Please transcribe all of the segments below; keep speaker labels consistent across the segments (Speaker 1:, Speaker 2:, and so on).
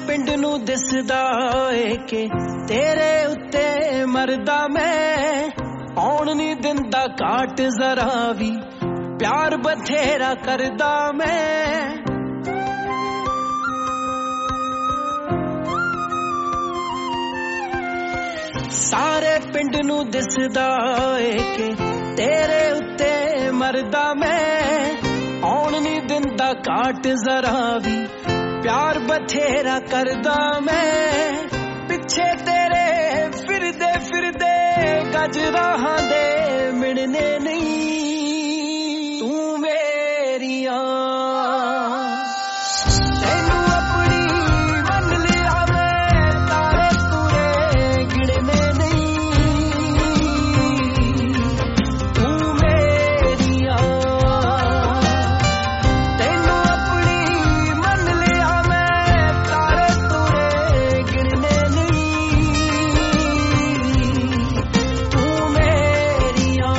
Speaker 1: ਪਿੰਡ ਨੂੰ ਦਿਸਦਾ ਏ ਕਿ ਤੇਰੇ ਉੱਤੇ ਮਰਦਾ ਮੈਂ ਆਉਣ ਨਹੀਂ ਦਿੰਦਾ ਘਾਟ ਜ਼ਰਾ ਵੀ ਪਿਆਰ ਬਥੇਰਾ ਕਰਦਾ ਮੈਂ ਸਾਰੇ ਪਿੰਡ ਨੂੰ ਦਿਸਦਾ ਏ ਕਿ ਤੇਰੇ ਉੱਤੇ ਮਰਦਾ ਮੈਂ ਆਉਣ ਨਹੀਂ ਦਿੰਦਾ ਘਾਟ ਜ਼ਰਾ ਵੀ ਪਿਆਰ ਬਥੇਰਾ ਕਰਦਾ ਮੈਂ ਪਿੱਛੇ ਤੇਰੇ ਫਿਰਦੇ ਫਿਰਦੇ ਗੱਜ ਰਾਹਾਂ ਦੇ ਮਿਲਨੇ ਨਹੀਂ ਤੂੰ ਮੇਰੀਆਂ ਤੈਨੂੰ ਆਪਣੀ ਮੰਨ ਲਿਆ ਮੈਂ ਤਾਰੇ ਤੁਰੇ ਗਿਣਨੇ ਨਹੀਂ ਤੂੰ ਮੇਰੀਆਂ ਤੈਨੂੰ ਆਪਣੀ ਮੰਨ ਲਿਆ ਮੈਂ ਤਾਰੇ ਤੁਰੇ ਗਿਣਨੇ ਨਹੀਂ ਤੂੰ ਮੇਰੀਆਂ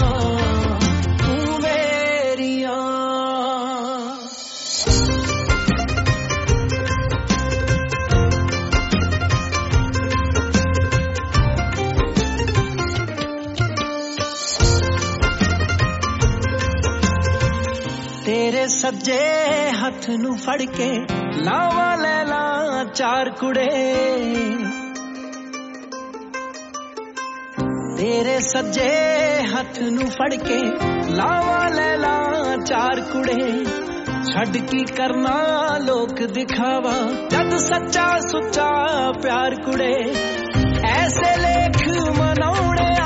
Speaker 1: ਤੇਰੇ ਸੱਜੇ ਹੱਥ ਨੂੰ ਫੜ ਕੇ ਲਾਵਾਂ ਲੈ ਲਾਂ ਚਾਰ ਕੁੜੇ ਤੇਰੇ ਸੱਜੇ ਹੱਥ ਨੂੰ ਫੜ ਕੇ ਲਾਵਾਂ ਲੈ ਲਾਂ ਚਾਰ ਕੁੜੇ ਛੱਡ ਕੀ ਕਰਨਾ ਲੋਕ ਦਿਖਾਵਾ ਜਦ ਸੱਚਾ ਸੁੱਚਾ ਪਿਆਰ ਕੁੜੇ ਐਸੇ ਲੇਖ ਮਨਾਉਣਿਆ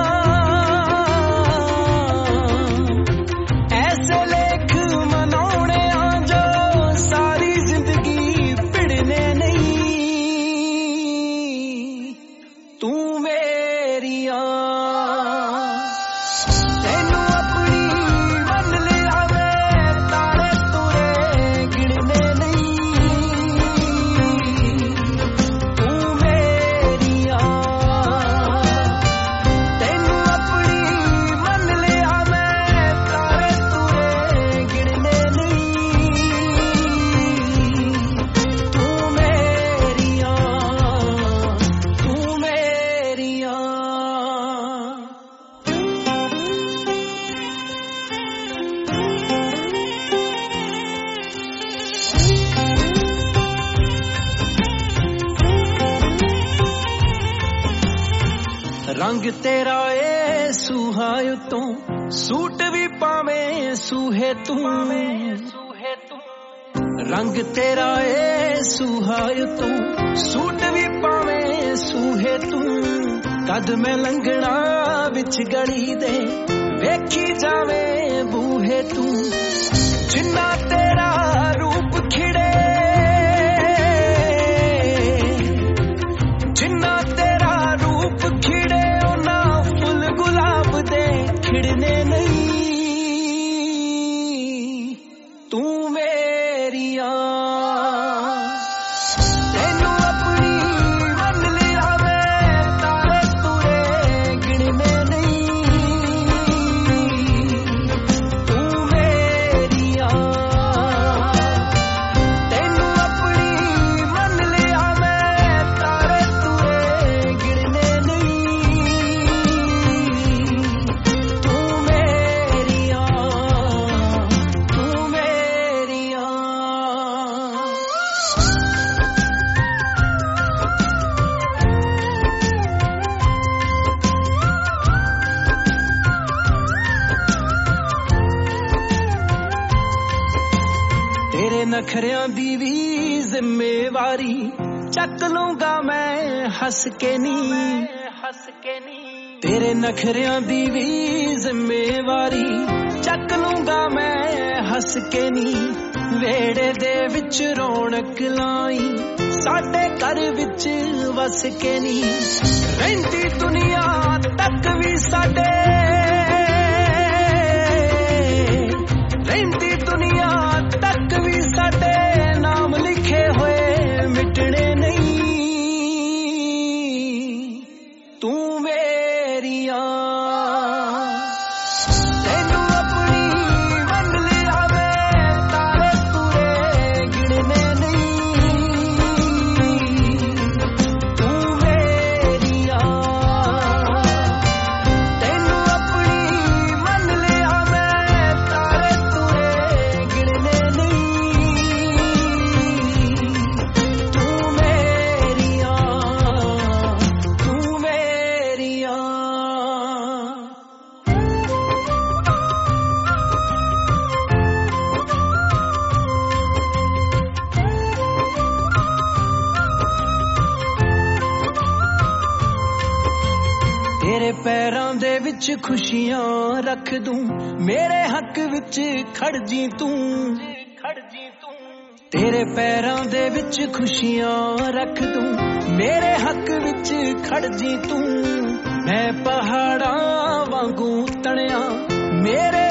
Speaker 1: ਐਸੇ ਲੇਖ ਮਨਾਉਣਿਆ ਜੋ ਸਾਰੀ ਜ਼ਿੰਦਗੀ ਭਿੜਨੇ ਨਹੀਂ ਤੂੰ ਮੇਰੀਆਂ ਤੈਨੂੰ ਆਪਣੀ ਮੰਨ ਲਿਆ ਮੈਂ ਤਾਰੇ ਤੁਰੇ ਗਿਣਨੇ ਨਹੀਂ ਤੂੰ ਮੇਰੀਆਂ ਤੈਨੂੰ ਆਪਣੀ ਮੰਨ ਲਿਆ ਮੈਂ ਤਾਰੇ ਤੁਰੇ ਗਿਣਨੇ ਨਹੀਂ ਤੂੰ ਮੇਰੀਆਂ ਰੰਗ ਤੇਰਾ ਏ ਸੂਹਾ ਉਤੋਂ ਸੂਟ ਵੀ ਪਾਵੇਂ ਸੂਹੇ ਤੂੰ ਰੰਗ ਤੇਰਾ ਏ ਸੂਹਾ ਉਤੋਂ ਸੂਟ ਵੀ ਪਾਵੇਂ ਸੂਹੇ ਤੂੰ ਕਦ ਮੈਂ ਲੰਘਣਾ ਵਿੱਚ ਗਲੀ ਦੇ ਵੇਖੀ ਜਾਵੇਂ ਬੂਹੇ ਤੂੰ ਜਿੰਨਾ ਤੇਰਾ ਰੂਪ ਖਿੜੇ ਜਿੰਨਾ ਤੇਰਾ ਰੂਪ ਖਿੜੇ ਉਹਨਾਂ ਫੁੱਲ ਗੁਲਾਬ ਦੇ ਖਿੜਨੇ ਨਹੀਂ ਤੂੰ ਮੇਰੀਆਂ ਤੈਨੂੰ ਆਪਣੀ ਮੰਨ ਲਿਆ ਮੈਂ ਤਾਰੇ ਤੁਰੇ ਗਿਣਨੇ ਨਹੀਂ ਤੂੰ ਮੇਰੀਆਂ ਤੈਨੂੰ ਆਪਣੀ ਮੰਨ ਲਿਆ ਮੈਂ ਤਾਰੇ ਤੁਰੇ ਗਿਣਨੇ ਨਹੀਂ ਤੂੰ ਮੇਰੀਆਂ ਤੇਰੇ ਨਖਰਿਆਂ ਦੀ ਵੀ ਜ਼ਿੰਮੇਵਾਰੀ ਚੱਕ ਲੂੰਗਾ ਮੈਂ ਹੱਸ ਕੇ ਨੀ ਤੇਰੇ ਨਖਰਿਆਂ ਦੀ ਵੀ ਜ਼ਿੰਮੇਵਾਰੀ ਚੱਕ ਲੂੰਗਾ ਮੈਂ ਹੱਸ ਕੇ ਨੀ ਵੇੜੇ ਦੇ ਵਿੱਚ ਰੌਣਕ ਲਾਈ ਸਾਡੇ ਘਰ ਵਿੱਚ ਵਸ ਕੇ ਨੀ ਰਹਿੰਦੀ ਦੁਨੀਆ ਤੱਕ ਵੀ ਸਾਡੇ ਰਹਿੰਦੀ ਦੁਨੀਆ ਤੱਕ ਵੀ ਸਾਡੇ ਨਾਮ ਲਿਖੇ ਹੋਏ ਮਿਟਣੇ ਨਹੀਂ ਤੂੰ ਮੇਰੀਆਂ ਤੈਨੂੰ ਆਪਣੀ ਮੰਨ ਲਿਆ ਮੈਂ ਤਾਰੇ ਤੁਰੇ ਗਿਣਨੇ ਨਹੀਂ तेरे पैरां दे विच खुशियां रख दूं मेरे हक विच खड़ जी तू तेरे पैरां दे विच खुशियां रख दूं मेरे हक विच खड़ जी तू मैं पहाड़ां वांगू तणिया मेरे